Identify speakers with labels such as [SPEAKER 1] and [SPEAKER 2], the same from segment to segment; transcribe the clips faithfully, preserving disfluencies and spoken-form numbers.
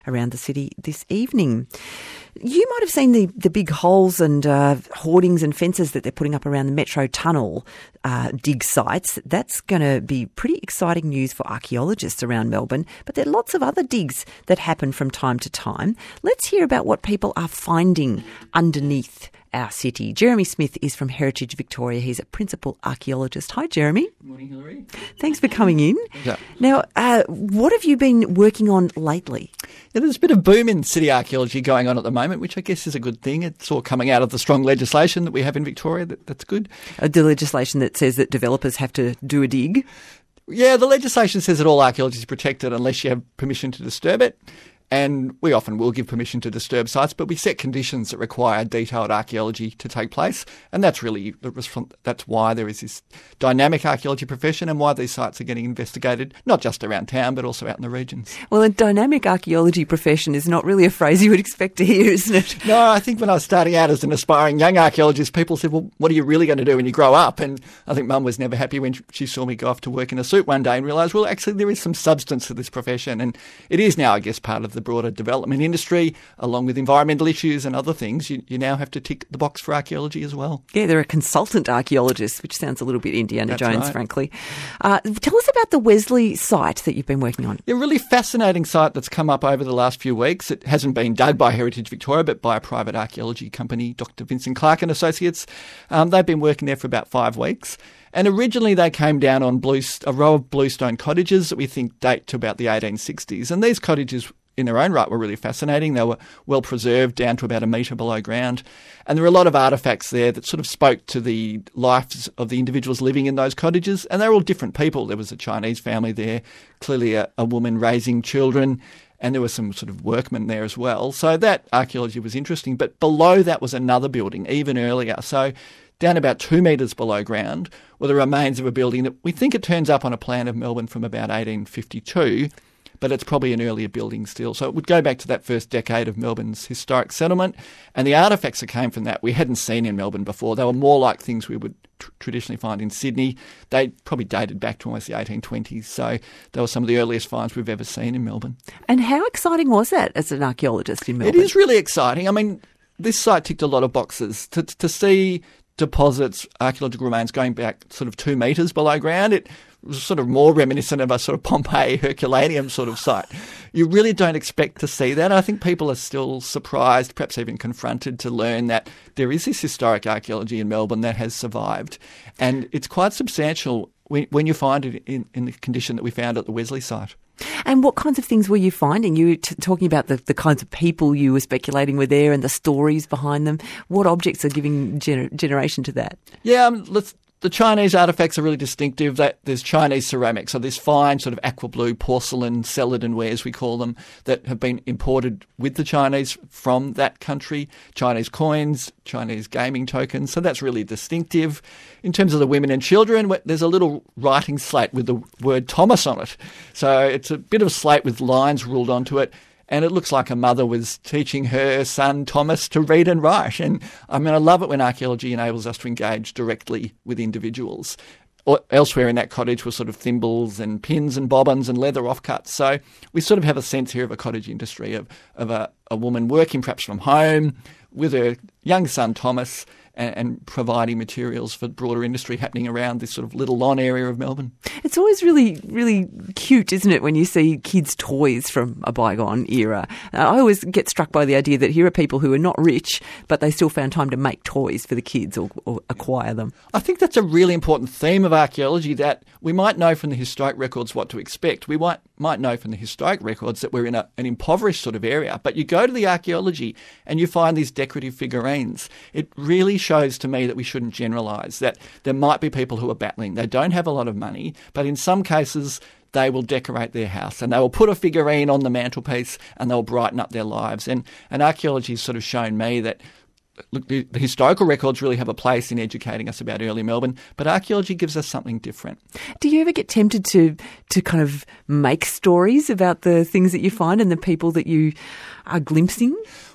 [SPEAKER 1] around the city this evening. You might have seen the, the big holes and uh, hoardings and fences that they're putting up around the Metro Tunnel uh, dig sites. That's going to be pretty exciting news for archaeologists around Melbourne, but there are lots of other digs that happen from time to time. Let's hear about what people are finding underneath our city. Jeremy Smith is from Heritage Victoria. He's a principal archaeologist. Hi, Jeremy.
[SPEAKER 2] Good morning, Hilary.
[SPEAKER 1] Thanks for coming in.
[SPEAKER 2] Yeah.
[SPEAKER 1] Now, uh, what have you been working on lately?
[SPEAKER 2] Yeah, there's a bit of boom in city archaeology going on at the moment, which I guess is a good thing. It's all coming out of the strong legislation that we have in Victoria. That, that's good.
[SPEAKER 1] Uh, the legislation that says that developers have to do a dig?
[SPEAKER 2] Yeah, the legislation says that all archaeology is protected unless you have permission to disturb it. And we often will give permission to disturb sites, but we set conditions that require detailed archaeology to take place. And that's really, that's why there is this dynamic archaeology profession and why these sites are getting investigated, not just around town, but also out in the regions.
[SPEAKER 1] Well, a dynamic archaeology profession is not really a phrase you would expect to hear, isn't it?
[SPEAKER 2] No, I think when I was starting out as an aspiring young archaeologist, people said, well, what are you really going to do when you grow up? And I think Mum was never happy when she saw me go off to work in a suit one day and realised, well, actually there is some substance to this profession. And it is now, I guess, part of the broader development industry, along with environmental issues and other things. You, you now have to tick the box for archaeology as well.
[SPEAKER 1] Yeah, they're a consultant archaeologist, which sounds a little bit Indiana
[SPEAKER 2] That's
[SPEAKER 1] Jones,
[SPEAKER 2] right.
[SPEAKER 1] frankly. Uh, tell us about the Wesley site that you've been working on.
[SPEAKER 2] A really fascinating site that's come up over the last few weeks. It hasn't been dug by Heritage Victoria, but by a private archaeology company, Doctor Vincent Clark and Associates. Um, they've been working there for about five weeks. And originally they came down on blue, a row of bluestone cottages that we think date to about the eighteen sixties. And these cottages in their own right were really fascinating. They were well preserved down to about a metre below ground. And there were a lot of artefacts there that sort of spoke to the lives of the individuals living in those cottages. And they were all different people. There was a Chinese family there, clearly a, a woman raising children, and there were some sort of workmen there as well. So that archaeology was interesting. But below that was another building, even earlier. So down about two metres below ground were the remains of a building that we think it turns up on a plan of Melbourne from about eighteen fifty-two, but it's probably an earlier building still. So it would go back to that first decade of Melbourne's historic settlement. And the artefacts that came from that we hadn't seen in Melbourne before. They were more like things we would tr- traditionally find in Sydney. They probably dated back to almost the eighteen twenties. So they were some of the earliest finds we've ever seen in Melbourne.
[SPEAKER 1] And how exciting was that as an archaeologist in Melbourne?
[SPEAKER 2] It is really exciting. I mean, this site ticked a lot of boxes. To, to see deposits, archaeological remains going back sort of two metres below ground, it was sort of more reminiscent of a sort of Pompeii Herculaneum sort of site. You really don't expect to see that. I think people are still surprised, perhaps even confronted, to learn that there is this historic archaeology in Melbourne that has survived. And it's quite substantial when, when you find it in, in the condition that we found at the Wesley site.
[SPEAKER 1] And what kinds of things were you finding? You were t- talking about the, the kinds of people you were speculating were there and the stories behind them. What objects are giving gener- generation to that?
[SPEAKER 2] Yeah, um, let's... The Chinese artefacts are really distinctive. That there's Chinese ceramics, so this fine sort of aqua blue porcelain, celadon wares we call them, that have been imported with the Chinese from that country. Chinese coins, Chinese gaming tokens, so that's really distinctive. In terms of the women and children, there's a little writing slate with the word Thomas on it. So it's a bit of a slate with lines ruled onto it. And it looks like a mother was teaching her son Thomas to read and write. And I mean, I love it when archaeology enables us to engage directly with individuals. Or elsewhere in that cottage were sort of thimbles and pins and bobbins and leather offcuts. So we sort of have a sense here of a cottage industry, of, of a, a woman working perhaps from home with her young son Thomas, and, and providing materials for broader industry happening around this sort of little lawn area of Melbourne.
[SPEAKER 1] It's always really, really cute, isn't it, when you see kids' toys from a bygone era. Uh, I always get struck by the idea that here are people who are not rich, but they still found time to make toys for the kids or, or acquire them.
[SPEAKER 2] I think that's a really important theme of archaeology, that we might know from the historic records what to expect. We might, might know from the historic records that we're in a, an impoverished sort of area, but you go to the archaeology and you find these decorative figurines. It really shows to me that we shouldn't generalise, that there might be people who are battling. They don't have a lot of money, but in some cases they will decorate their house and they will put a figurine on the mantelpiece and they'll brighten up their lives. And, and archaeology has sort of shown me that, look, the, the historical records really have a place in educating us about early Melbourne, but archaeology gives us something different.
[SPEAKER 1] Do you ever get tempted to to kind of make stories about the things that you find and the people that you are glimpsing?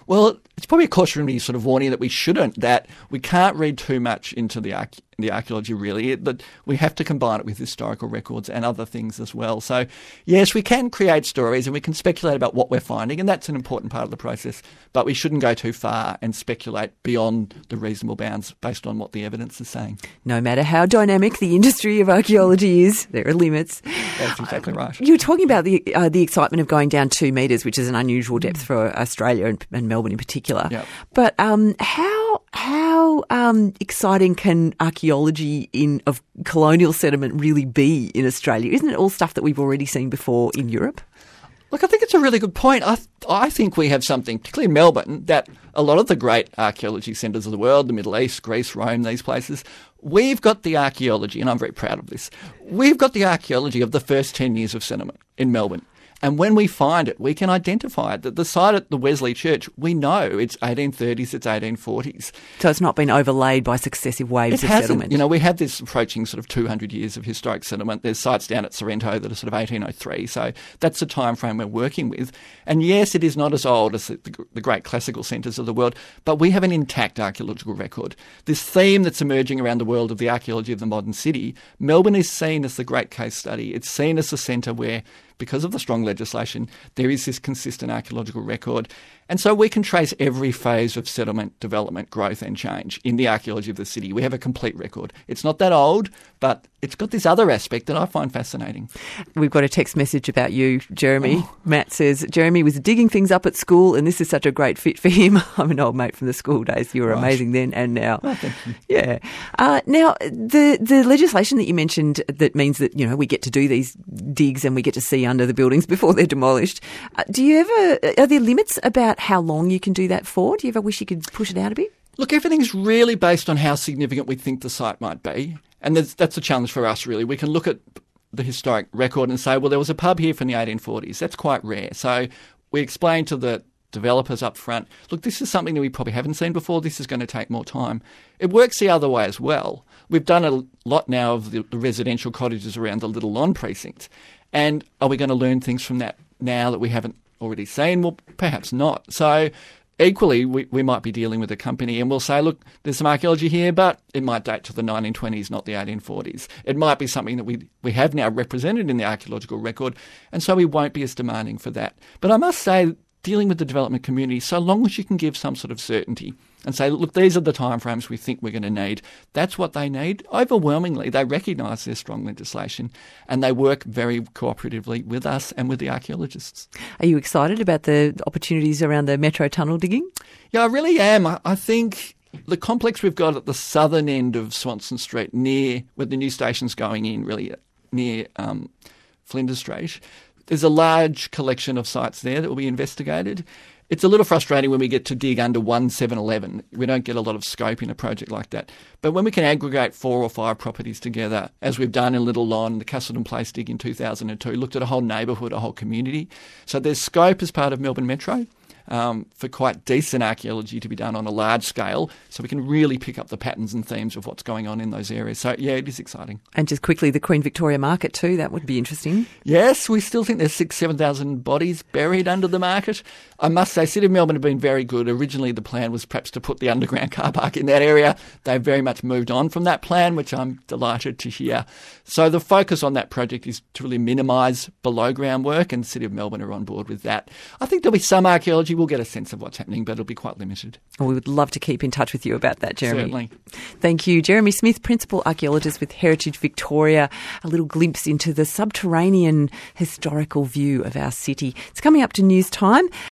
[SPEAKER 2] Well, it's probably a cautionary sort of warning that we shouldn't, that we can't read too much into the archaeology. The archaeology really, but we have to combine it with historical records and other things as well. So, yes, we can create stories and we can speculate about what we're finding, and that's an important part of the process, but we shouldn't go too far and speculate beyond the reasonable bounds based on what the evidence is saying.
[SPEAKER 1] No matter how dynamic the industry of archaeology is, there are limits.
[SPEAKER 2] That's exactly right.
[SPEAKER 1] You were talking about the uh, the excitement of going down two metres, which is an unusual depth for Australia and, and Melbourne in particular.
[SPEAKER 2] Yep.
[SPEAKER 1] But um, how how um, exciting can archaeology in of colonial settlement really be in Australia? Isn't it all stuff that we've already seen before in Europe?
[SPEAKER 2] Look, I think it's a really good point. I th- I think we have something, particularly in Melbourne, that a lot of the great archaeology centres of the world, the Middle East, Greece, Rome, these places, we've got the archaeology, and I'm very proud of this, we've got the archaeology of the first ten years of settlement in Melbourne. And when we find it, we can identify it. That the site at the Wesley Church, we know it's eighteen thirties, it's eighteen forties.
[SPEAKER 1] So it's not been overlaid by successive waves
[SPEAKER 2] it
[SPEAKER 1] of
[SPEAKER 2] hasn't.
[SPEAKER 1] settlement.
[SPEAKER 2] You know, we have this approaching sort of two hundred years of historic settlement. There's sites down at Sorrento that are sort of eighteen oh three. So that's the time frame we're working with. And yes, it is not as old as the, the great classical centres of the world, but we have an intact archaeological record. This theme that's emerging around the world of the archaeology of the modern city, Melbourne is seen as the great case study. It's seen as a centre where, because of the strong legislation, there is this consistent archaeological record. And so we can trace every phase of settlement, development, growth and change in the archaeology of the city. We have a complete record. It's not that old, but it's got this other aspect that I find fascinating.
[SPEAKER 1] We've got a text message about you, Jeremy.
[SPEAKER 2] Oh.
[SPEAKER 1] Matt says, Jeremy was digging things up at school and this is such a great fit for him. I'm an old mate from the school days. You were
[SPEAKER 2] Right.
[SPEAKER 1] amazing then and now.
[SPEAKER 2] Oh, thank you.
[SPEAKER 1] Yeah. Uh, now, the, the legislation that you mentioned that means that, you know, we get to do these digs and we get to see under the buildings before they're demolished. Uh, do you ever, are there limits about how long you can do that for? Do you ever wish you could push it out a bit?
[SPEAKER 2] Look, everything's really based on how significant we think the site might be. And that's, that's a challenge for us, really. We can look at the historic record and say, well, there was a pub here from the eighteen forties. That's quite rare. So we explain to the developers up front, look, this is something that we probably haven't seen before. This is going to take more time. It works the other way as well. We've done a lot now of the, the residential cottages around the Little Lawn precinct. And are we going to learn things from that now that we haven't already seen? Well, perhaps not. So equally, we, we might be dealing with a company and we'll say, look, there's some archaeology here, but it might date to the nineteen twenties, not the eighteen forties. It might be something that we, we have now represented in the archaeological record, and so we won't be as demanding for that. But I must say, dealing with the development community, so long as you can give some sort of certainty and say, look, these are the timeframes we think we're going to need, that's what they need. Overwhelmingly, they recognise their strong legislation and they work very cooperatively with us and with the archaeologists.
[SPEAKER 1] Are you excited about the opportunities around the Metro Tunnel digging?
[SPEAKER 2] Yeah, I really am. I, I think the complex we've got at the southern end of Swanston Street, near where the new station's going in, really near um, Flinders Street, there's a large collection of sites there that will be investigated. It's a little frustrating when we get to dig under one seven eleven. We don't get a lot of scope in a project like that. But when we can aggregate four or five properties together, as we've done in Little Lawn, the Castleton Place dig in two thousand two, looked at a whole neighbourhood, a whole community. So there's scope as part of Melbourne Metro um, for quite decent archaeology to be done on a large scale, so we can really pick up the patterns and themes of what's going on in those areas. So, yeah, it is exciting.
[SPEAKER 1] And just quickly, the Queen Victoria Market too, that would be interesting.
[SPEAKER 2] Yes, we still think there's six, seven thousand bodies buried under the market. I must say, City of Melbourne have been very good. Originally, the plan was perhaps to put the underground car park in that area. They've very much moved on from that plan, which I'm delighted to hear. So the focus on that project is to really minimise below-ground work, and the City of Melbourne are on board with that. I think there'll be some archaeology. We'll get a sense of what's happening, but it'll be quite limited.
[SPEAKER 1] Well, we would love to keep in touch with you about that, Jeremy.
[SPEAKER 2] Certainly.
[SPEAKER 1] Thank you. Jeremy Smith, Principal Archaeologist with Heritage Victoria. A little glimpse into the subterranean historical view of our city. It's coming up to news time.